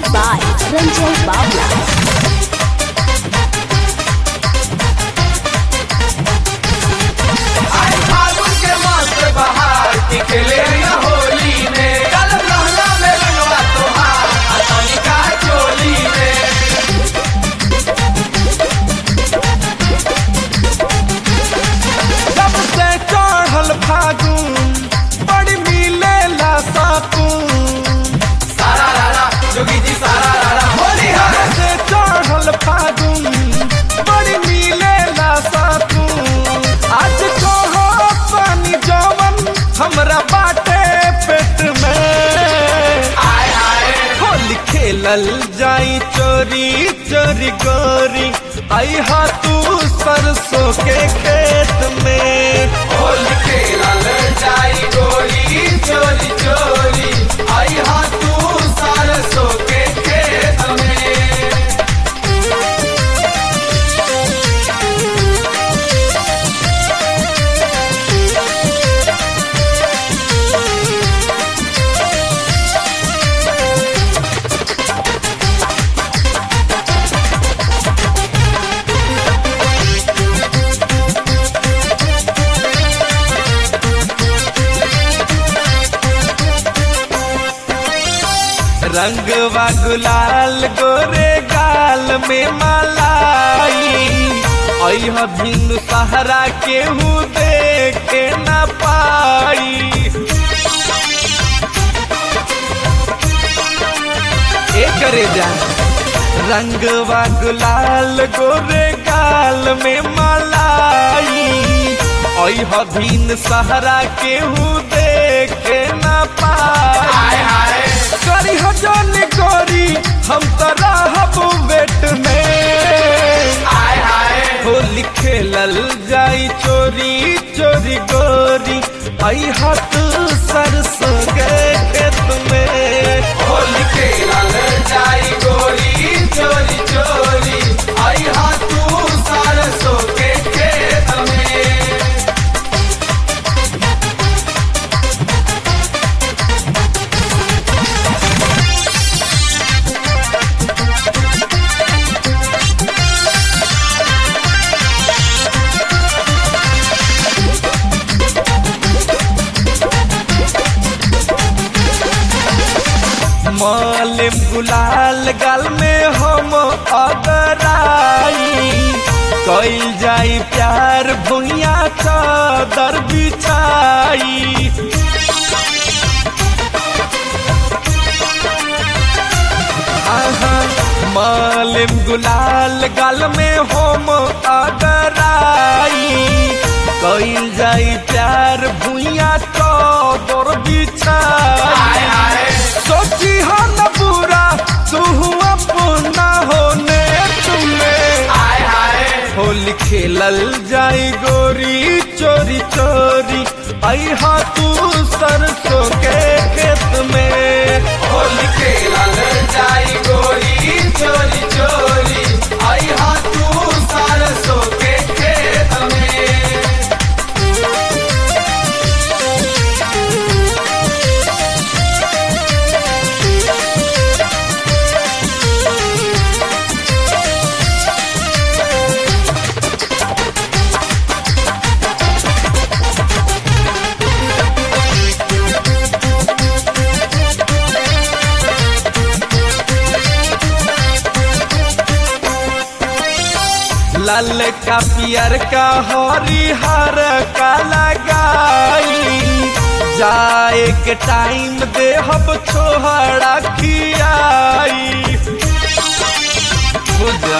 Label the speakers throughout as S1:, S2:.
S1: by Ranjay Bawla.
S2: आज फागुन के मस्त बहार की खेले न होली में कल लहंगा में रंगवा तोहार अतनी का चोली में
S3: जब से चढ़ल फागुन बड़ी मिलेला साकुन।
S2: सारा रारा जोगी जी सारा रारा होली है
S3: जब से चढ़ल फागुन बड़ी मिलेला साकुन। आज कहो पानी जवन हमरा बाटे पेट में।
S2: आए आए
S3: होली खेलल जाई चोरी चोरी गोरी आई हा तू सरसों के खेत में।
S2: होली खेलल जाई गोरी चोरी चोरी आई हा तू सरसों के खेत में।
S3: रंगवा गुलाल गोरे गाल में मलाई अह भिन्न सहारा केहू देखे न पाई। एकरे जा रंगवा गुलाल गोरे गाल में मलाई अह भिन्न सहारा केहू देखे न पाई।
S2: आए आए
S3: करी हो जन गोरी हम तो रहब वेट में।
S2: आए आए
S3: होली खेलल जाई चोरी चोरी गोरी आई हाथ सरसों के खेत में।
S2: होली खेलल जाई गोरी चोरी चोरी आई हा तू सरसों के खेत में।
S3: मालिम गुलाल गाल में हम अगराई कइल जाई प्यार भुइया चादर बिछाई। आहा मालिम गुलाल गाल में हम अगराई कइल जाई प्यार भुइया चादर बिछाई।
S2: आए आए
S3: सोची हो न बुरा तू अपना होने तुम्हें।
S2: आए आए
S3: होली खेलल जाई गोरी चोरी चोरी आई हा तू सरसों के खेत में।
S2: होली खेलल जाई गोरी चोरी चोरी आई हा तू सरसों के खेत में।
S3: लाल का पियर का हरिहर का लगाई जाए के टाइम दे हम छोहड़ा खियाई। बुझा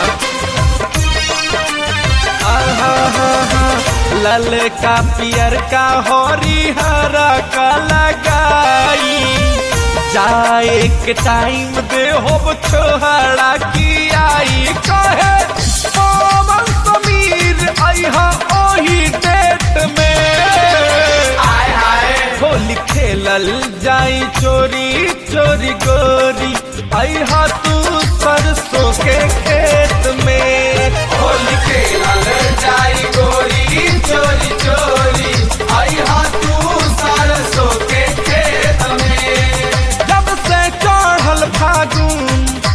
S3: लाल का पियर का हरिहर का लगाई जाए के टाइम दे हम छोहड़ा खियाई। कहे पवन समीर अइहा ओही डेट में।
S2: आए आए
S3: होली खेलल जाई चोरी चोरी गोरी अइहा तू सरसों के खेत में।
S2: होली खेलल जाई गोरी चोरी चोरी आई हा तू सरसों के खेत में।
S3: जब से चढ़ल फागुन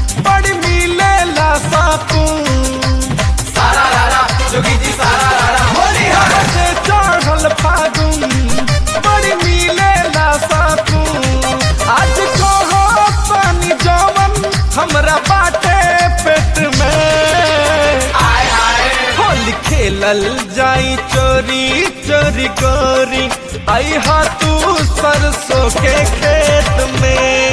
S3: चल जाई चोरी चोरी गोरी आई हा तू सरसों के खेत में।